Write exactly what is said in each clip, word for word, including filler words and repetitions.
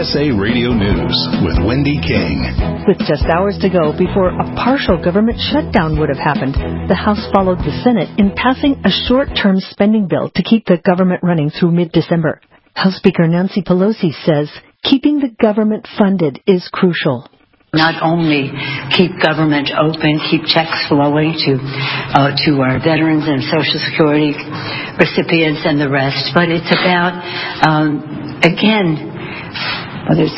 S A Radio News with Wendy King. With just hours to go before a partial government shutdown would have happened, the House followed the Senate in passing a short-term spending bill to keep the government running through mid-December. House Speaker Nancy Pelosi says keeping the government funded is crucial. Not only keep government open, keep checks flowing to uh, to our veterans and Social Security recipients and the rest, but it's about, um, again, well, there's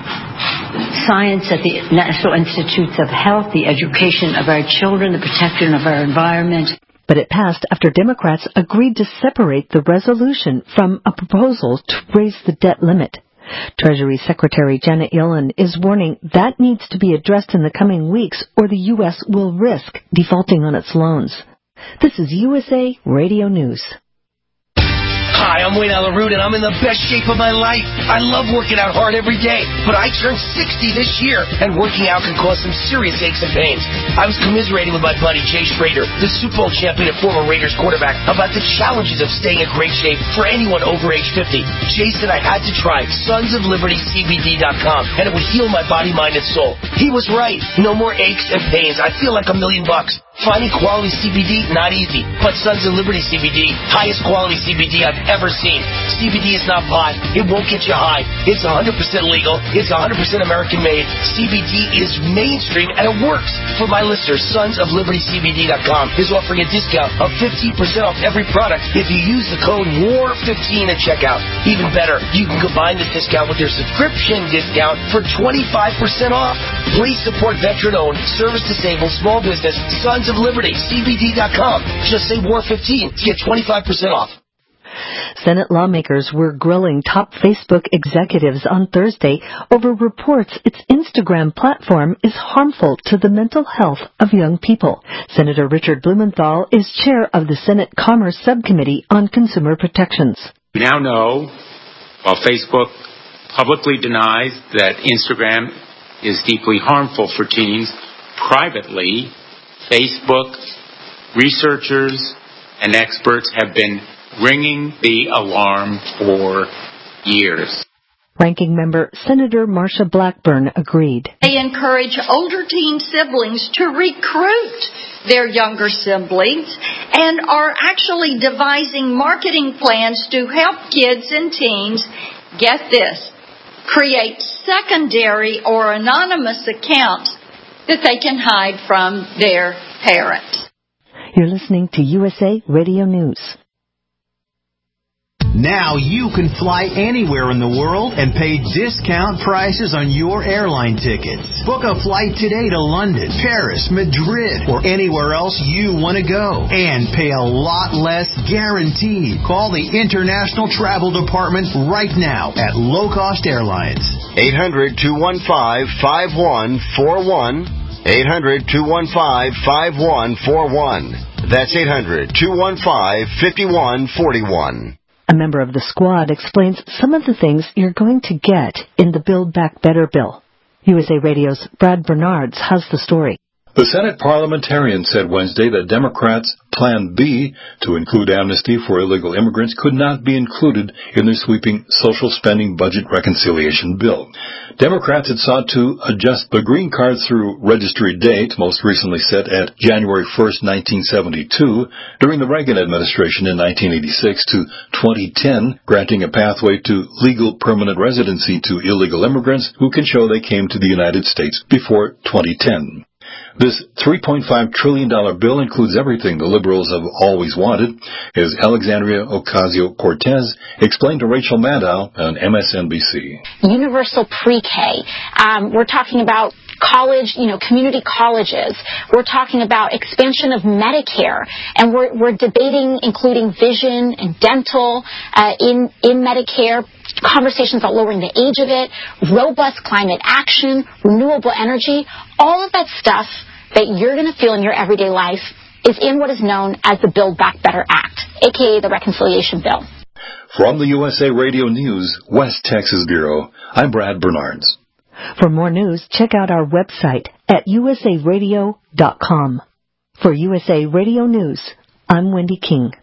science at the National Institutes of Health, the education of our children, the protection of our environment. But it passed after Democrats agreed to separate the resolution from a proposal to raise the debt limit. Treasury Secretary Janet Yellen is warning that needs to be addressed in the coming weeks or the U S will risk defaulting on its loans. This is U S A Radio News. Hi, I'm Wayne Alaroot, and I'm in the best shape of my life. I love working out hard every day, but I turned sixty this year, and working out can cause some serious aches and pains. I was commiserating with my buddy Jay Schrader, the Super Bowl champion and former Raiders quarterback, about the challenges of staying in great shape for anyone over age fifty. Jay said I had to try Sons of Liberty C B D dot com, and it would heal my body, mind, and soul. He was right. No more aches and pains. I feel like a million bucks. Finding quality C B D, not easy. But Sons of Liberty C B D, highest quality C B D I've ever seen. C B D is not pot. It won't get you high. It's one hundred percent legal. It's one hundred percent American made. C B D is mainstream and it works. For my listeners, Sons of Liberty C B D dot com is offering a discount of fifteen percent off every product if you use the code W A R fifteen at checkout. Even better, you can combine this discount with your subscription discount for twenty-five percent off. Please support veteran-owned, service-disabled, small business, Sons of Liberty C B D dot com. Just say W A R fifteen to get twenty-five percent off. Senate lawmakers were grilling top Facebook executives on Thursday over reports its Instagram platform is harmful to the mental health of young people. Senator Richard Blumenthal is chair of the Senate Commerce Subcommittee on Consumer Protections. We now know, while Facebook publicly denies that Instagram is deeply harmful for teens, privately, Facebook researchers and experts have been ringing the alarm for years. Ranking member Senator Marsha Blackburn agreed. They encourage older teen siblings to recruit their younger siblings and are actually devising marketing plans to help kids and teens, get this, create secondary or anonymous accounts that they can hide from their parents. You're listening to U S A Radio News. Now you can fly anywhere in the world and pay discount prices on your airline tickets. Book a flight today to London, Paris, Madrid, or anywhere else you want to go. And pay a lot less guaranteed. Call the International Travel Department right now at Low Cost Airlines. eight hundred, two one five, five one four one. eight hundred, two one five, five one four one. That's eight hundred, two one five, five one four one. A member of the squad explains some of the things you're going to get in the Build Back Better bill. U S A Radio's Brad Bernards has the story. The Senate parliamentarian said Wednesday that Democrats' Plan B to include amnesty for illegal immigrants could not be included in their sweeping social spending budget reconciliation bill. Democrats had sought to adjust the green card through registry date, most recently set at January first, nineteen seventy-two, during the Reagan administration in nineteen eighty-six to twenty ten, granting a pathway to legal permanent residency to illegal immigrants who can show they came to the United States before twenty ten. This three point five trillion dollars bill includes everything the liberals have always wanted, as Alexandria Ocasio-Cortez explained to Rachel Maddow on M S N B C. Universal pre-K. Um, we're talking about college, you know, community colleges. We're talking about expansion of Medicare, and we're, we're debating including vision and dental uh, in, in Medicare, conversations about lowering the age of it, robust climate action, renewable energy. All of that stuff that you're going to feel in your everyday life is in what is known as the Build Back Better Act, a k a the Reconciliation Bill. From the U S A Radio News, West Texas Bureau, I'm Brad Bernards. For more news, check out our website at U S A radio dot com. For U S A Radio News, I'm Wendy King.